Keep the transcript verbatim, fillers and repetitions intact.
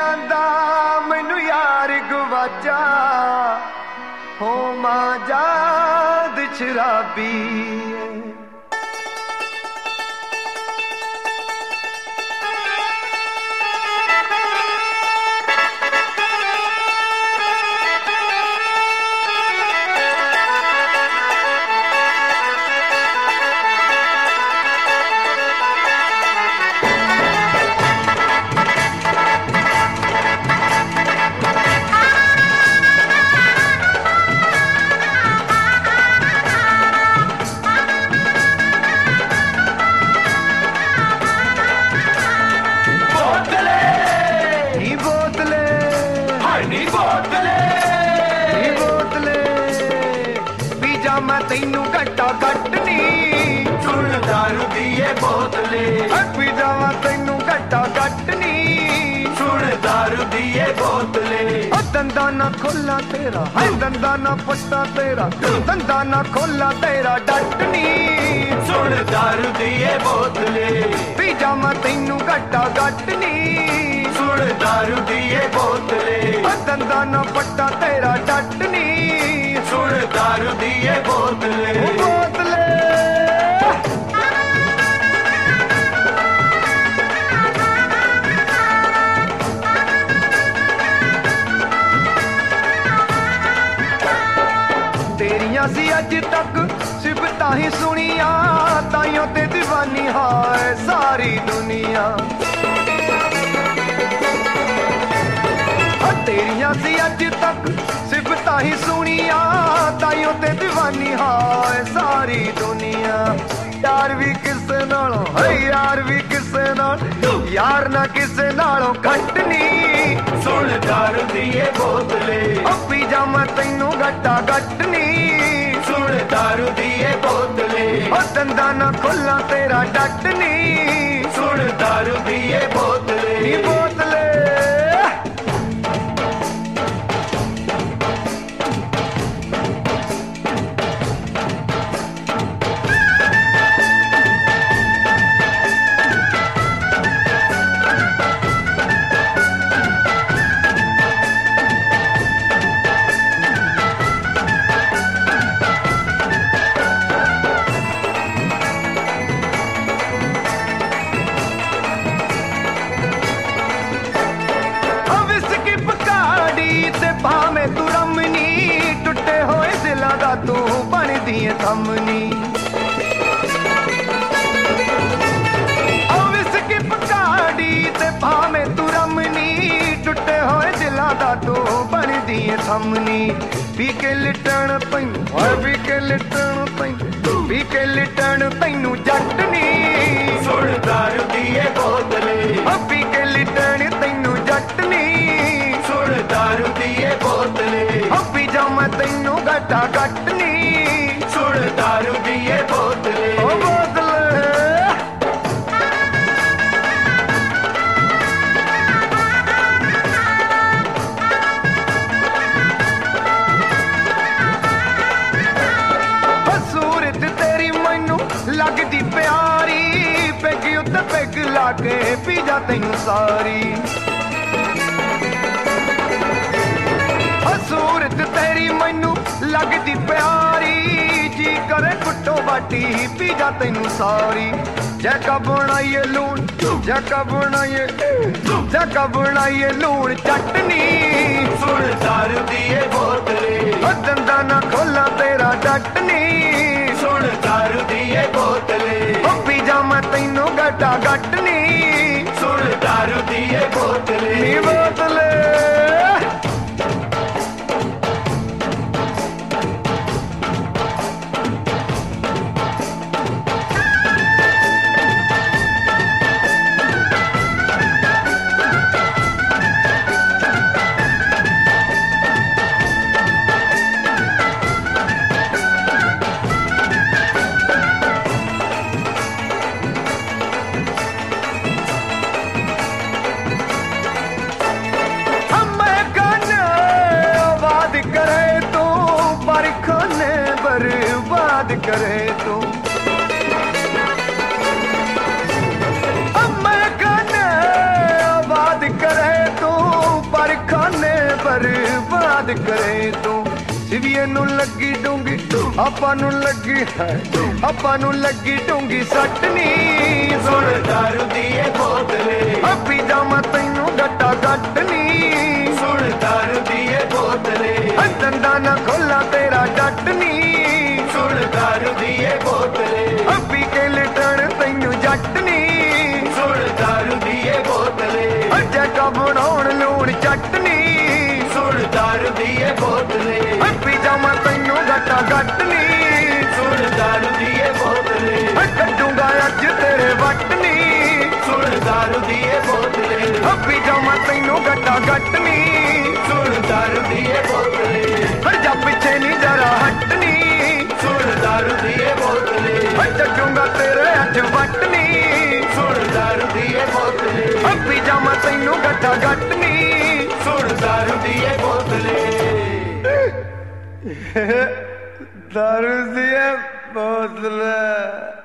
आंदा मैनू यार गवाचा हो मां जाद शराबी मैं तेनू घंटा कटनी सुन दारू दिए बोतले पीजा मैं तेनू घंटा कटनी सुन दारू दिए बोतले दंदा ना खोला तेरा है दंदा ना पट्टा तेरा दंदा ना खोला तेरा डटनी सुन दारू दिए बोतले पीजा मैं तेनू घंटा कटनी सुन दारू दिए बोतले दंदा ना पट्टा तेरा डटनी सुन दारू दिए बोतले बोतले तेरिया सी अज तक सिफता ही सुनिया ताइयों ते दीवानी हाय सारी दुनिया तेरिया सी अज तक सिफता ही सुनिया ताइयों ते दीवानी हाय सारी दुनिया यार भी किसे नालों है यार भी किसे नाल यार ना किसे नालों घटनी सुन दारू दिए बोतले पी जा मैं तैनू घटा घटनी सुन दारू दिए बोतले दंदा ना खोला तेरा डटनी सुन दारू दिए बोतले बोतले भावें तू रमनी टुटे होए दिलां दा तू बनदी है थमनी विस्की पकाड़ी ते भावें तू रमनी टुटे होए दिलां दा तू बनदी है थमनी पी के लिटण पैनू और पी के लिटण पैनू पी के लिटण पैनू जटनी सुन दारू दिए बोतले पी के लिटण तैनू जटनी सुन दारू दिए बोतले पी जा मैं तैनू घटा घटनी सुन दारू दिए बोतले बोतले सूरत तेरी मैनू लगदी प्यारी पेग उत्ते पेग ला के पी जा तैनू सारी सूरत तेरी मैनू लगदी प्यारी जी करे कुट्टो बाटी पी जा तैनू सारी जैका बनाइए लून जैका बनाइए जैका बनाइए लून चटनी सुन दारू दिए बोतले दंदा ना खोला तेरा डटनी सुन दारू दिए बोतले पी जा मैं तैनू घटा घटनी सुन दारू दिए बोतले बोतले करे तू मैं कहने आबाद करे तू पर खाने बर्बाद करे तू सिविए नू लगी डूंगी आपां नू लगी है आपां नू लगी डूंगी सटनी सुन दारू दी ये बोतले पी जावां तैनू गट्टा गट्टनी सुन दारू दी ये बोतले दंदा ना खोला तेरा डटनी सुन दारू दी ये बोतले पी के लिटण तैनू जटनी सुन दारू दी ये बोतले जैका बनाउण लूण चटनी सुन दारू दी ये बोतले पी जावां तैनू गट्टा गट्टनी सुन दारू दी ये बोतले कड्डूंगा अज तेरे वटनी सुन दारू दी ये बोतले पी जावां तैनू गट्टा गट्टनी सुन दारू दी ये बोतले जा पिछे नहीं जरा हटनी सुन दारू दी ये बोतले चूंगा तेरे अज वटनी सुन दारू दी ये बोतले पी जावां तैनू गट्टा गट्टनी सुन दारू दी ये बोतले दारू दी ये बोतले